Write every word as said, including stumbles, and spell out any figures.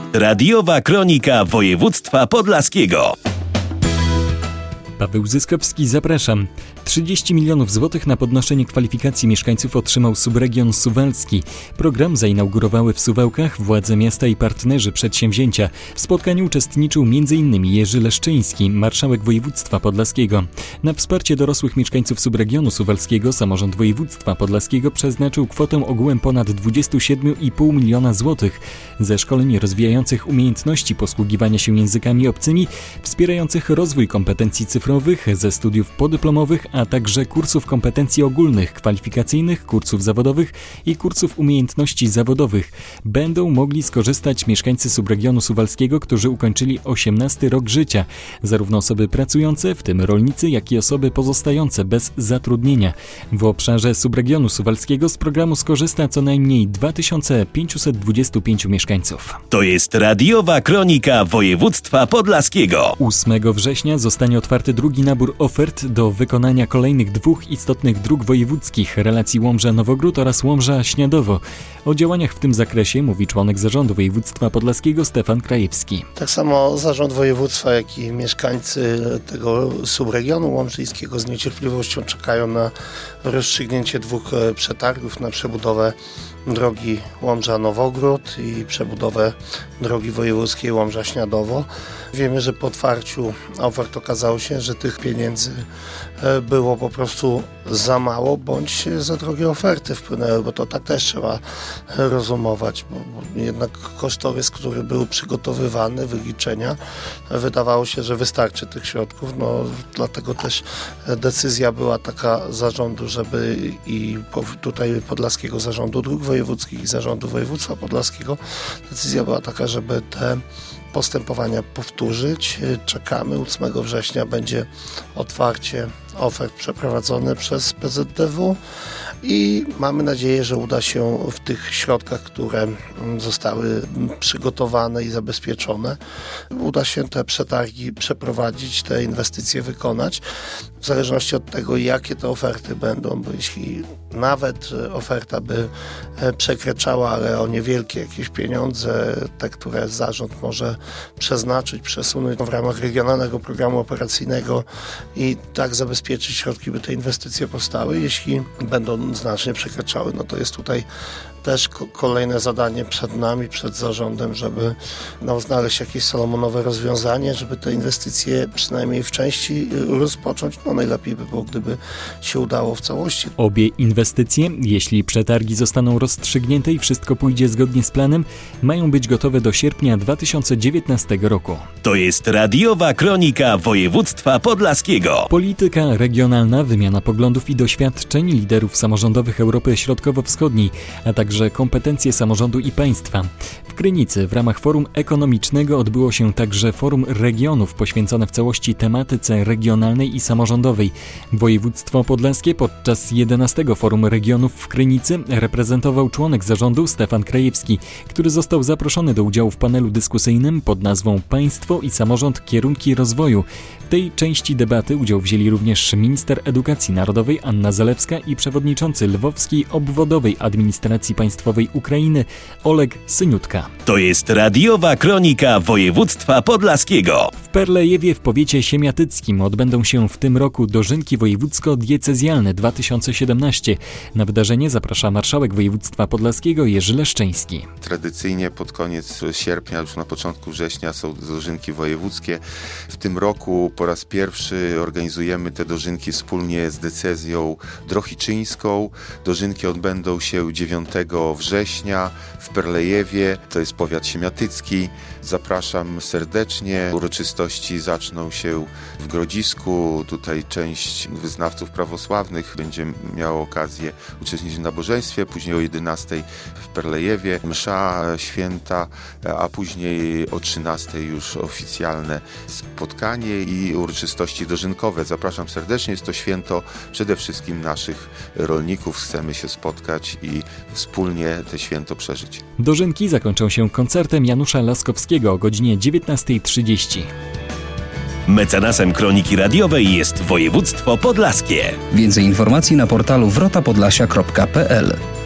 Radiowa Kronika Województwa Podlaskiego. Paweł Zyskowski, zapraszam. trzydzieści milionów złotych na podnoszenie kwalifikacji mieszkańców otrzymał subregion suwalski. Program zainaugurowały w Suwałkach władze miasta i partnerzy przedsięwzięcia. W spotkaniu uczestniczył między innymi Jerzy Leszczyński, marszałek województwa podlaskiego. Na wsparcie dorosłych mieszkańców subregionu suwalskiego samorząd województwa podlaskiego przeznaczył kwotę ogółem ponad dwadzieścia siedem i pół miliona złotych. Ze szkoleń rozwijających umiejętności posługiwania się językami obcymi, wspierających rozwój kompetencji cyfrowych, ze studiów podyplomowych, a także kursów kompetencji ogólnych, kwalifikacyjnych, kursów zawodowych i kursów umiejętności zawodowych. Będą mogli skorzystać mieszkańcy subregionu suwalskiego, którzy ukończyli osiemnasty rok życia. Zarówno osoby pracujące, w tym rolnicy, jak i osoby pozostające bez zatrudnienia. W obszarze subregionu suwalskiego z programu skorzysta co najmniej dwa tysiące pięćset dwadzieścia pięć mieszkańców. To jest Radiowa Kronika Województwa Podlaskiego. ósmego września zostanie otwarty drugi nabór ofert do wykonania kolejnych dwóch istotnych dróg wojewódzkich, relacji Łomża-Nowogród oraz Łomża-Śniadowo. O działaniach w tym zakresie mówi członek zarządu województwa podlaskiego Stefan Krajewski. Tak samo zarząd województwa, jak i mieszkańcy tego subregionu łomżyńskiego z niecierpliwością czekają na rozstrzygnięcie dwóch przetargów na przebudowę drogi Łomża-Nowogród i przebudowę drogi wojewódzkiej Łomża-Śniadowo. Wiemy, że po otwarciu ofert okazało się, że tych pieniędzy było po prostu za mało, bądź za drogie oferty wpłynęły, bo to tak też trzeba rozumować, bo, bo jednak kosztorys, który był przygotowywany, wyliczenia, wydawało się, że wystarczy tych środków, no dlatego też decyzja była taka zarządu, żeby i tutaj Podlaskiego Zarządu Dróg Wojewódzkich i Zarządu Województwa Podlaskiego, decyzja była taka, żeby te postępowania powtórzyć. Czekamy, ósmego września będzie otwarcie ofert przeprowadzone przez P Z D W i mamy nadzieję, że uda się w tych środkach, które zostały przygotowane i zabezpieczone, uda się te przetargi przeprowadzić, te inwestycje wykonać. W zależności od tego, jakie te oferty będą, bo jeśli nawet oferta by przekraczała, ale o niewielkie jakieś pieniądze, te, które zarząd może przeznaczyć, przesunąć w ramach regionalnego programu operacyjnego i tak zabezpieczyć środki, by te inwestycje powstały. Jeśli będą znacznie przekraczały, no to jest tutaj też kolejne zadanie przed nami, przed zarządem, żeby no, znaleźć jakieś salomonowe rozwiązanie, żeby te inwestycje przynajmniej w części rozpocząć. No najlepiej by było, gdyby się udało w całości. Obie inwestycje, jeśli przetargi zostaną rozstrzygnięte i wszystko pójdzie zgodnie z planem, mają być gotowe do sierpnia dwa tysiące dziewiętnastego roku. To jest Radiowa Kronika Województwa Podlaskiego. Polityka regionalna, wymiana poglądów i doświadczeń liderów samorządowych Europy Środkowo-Wschodniej, a także kompetencje samorządu i państwa. W Krynicy w ramach forum ekonomicznego odbyło się także forum regionów poświęcone w całości tematyce regionalnej i samorządowej. Województwo podlaskie podczas jedenastego forum regionów w Krynicy reprezentował członek zarządu Stefan Krajewski, który został zaproszony do udziału w panelu dyskusyjnym pod nazwą Państwo i samorząd – kierunki rozwoju. W tej części debaty udział wzięli również minister edukacji narodowej Anna Zalewska i przewodniczący Lwowskiej Obwodowej Administracji Państwowej Ukrainy Oleg Syniutka. To jest Radiowa Kronika Województwa Podlaskiego. W Perlejewie w powiecie siemiatyckim odbędą się w tym roku dożynki wojewódzko-diecezjalne dwa tysiące siedemnaście. Na wydarzenie zaprasza marszałek województwa podlaskiego Jerzy Leszczyński. Tradycyjnie pod koniec sierpnia, już na początku września są dożynki wojewódzkie. W tym roku po raz pierwszy organizujemy te dożynki wspólnie z decyzją drohiczyńską. Dożynki odbędą się dziewiątego września w Perlejewie, to jest powiat siemiatycki. Zapraszam serdecznie. Uroczystości zaczną się w Grodzisku. Tutaj część wyznawców prawosławnych będzie miała okazję uczestniczyć w nabożeństwie. Później o jedenastej w Perlejewie msza święta, a później o trzynastej już oficjalne spotkanie i uroczystości dożynkowe. Zapraszam serdecznie. Jest to święto przede wszystkim naszych rolników. Chcemy się spotkać i wspólnie to święto przeżyć. Dożynki zakończą się koncertem Janusza Laskowskiego o godzinie dziewiętnasta trzydzieści. Mecenasem Kroniki Radiowej jest województwo podlaskie. Więcej informacji na portalu wrota podlasia kropka p l.